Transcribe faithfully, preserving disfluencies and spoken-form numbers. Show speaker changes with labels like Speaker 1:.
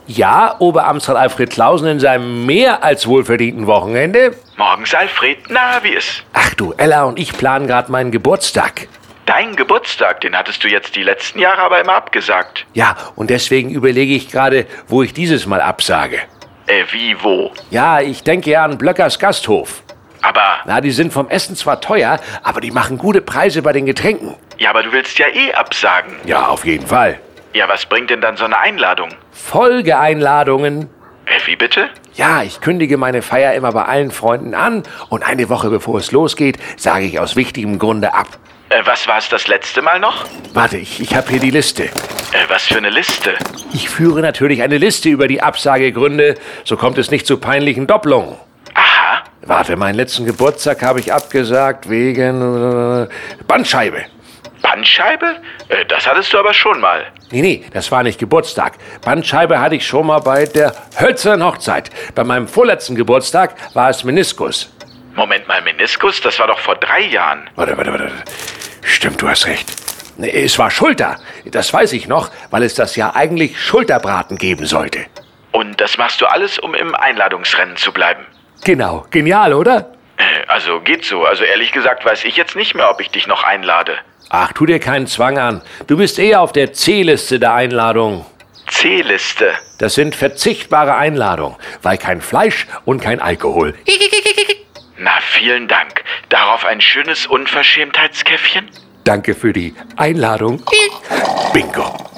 Speaker 1: Ja, Oberamtsrat Alfred Clausen in seinem mehr als wohlverdienten Wochenende.
Speaker 2: Morgens, Alfred. Na, wie ist?
Speaker 1: Ach du, Ella und ich planen gerade meinen Geburtstag.
Speaker 2: Dein Geburtstag, den hattest du jetzt die letzten Jahre aber immer abgesagt.
Speaker 1: Ja, und deswegen überlege ich gerade, wo ich dieses Mal absage.
Speaker 2: Äh, wie, wo?
Speaker 1: Ja, ich denke ja an Blöckers Gasthof.
Speaker 2: Aber...
Speaker 1: Na, die sind vom Essen zwar teuer, aber die machen gute Preise bei den Getränken.
Speaker 2: Ja, aber du willst ja eh absagen.
Speaker 1: Ja, auf jeden Fall.
Speaker 2: Ja, was bringt denn dann so eine Einladung?
Speaker 1: Folgeeinladungen.
Speaker 2: Äh, wie bitte?
Speaker 1: Ja, ich kündige meine Feier immer bei allen Freunden an und eine Woche bevor es losgeht, sage ich aus wichtigem Grunde ab.
Speaker 2: Äh, was war es das letzte Mal noch?
Speaker 1: Warte, ich, ich habe hier die Liste.
Speaker 2: Äh, was für eine Liste?
Speaker 1: Ich führe natürlich eine Liste über die Absagegründe, so kommt es nicht zu peinlichen Doppelungen.
Speaker 2: Aha.
Speaker 1: Warte, meinen letzten Geburtstag habe ich abgesagt wegen äh, Bandscheibe.
Speaker 2: Bandscheibe? Äh, das hattest du aber schon mal.
Speaker 1: Nee, nee, das war nicht Geburtstag. Bandscheibe hatte ich schon mal bei der hölzernen Hochzeit. Bei meinem vorletzten Geburtstag war es Meniskus.
Speaker 2: Moment mal, Meniskus? Das war doch vor drei Jahren.
Speaker 1: Warte, warte, warte. Stimmt, du hast recht. Nee, es war Schulter. Das weiß ich noch, weil es das ja eigentlich Schulterbraten geben sollte.
Speaker 2: Und das machst du alles, um im Einladungsrennen zu bleiben?
Speaker 1: Genau, genial, oder?
Speaker 2: Äh, also geht so. Also ehrlich gesagt weiß ich jetzt nicht mehr, ob ich dich noch einlade.
Speaker 1: Ach, tu dir keinen Zwang an. Du bist eher auf der C-Liste der Einladung.
Speaker 2: C-Liste?
Speaker 1: Das sind verzichtbare Einladungen, weil kein Fleisch und kein Alkohol.
Speaker 2: Na, vielen Dank. Darauf ein schönes Unverschämtheitskäffchen?
Speaker 1: Danke für die Einladung. Bingo.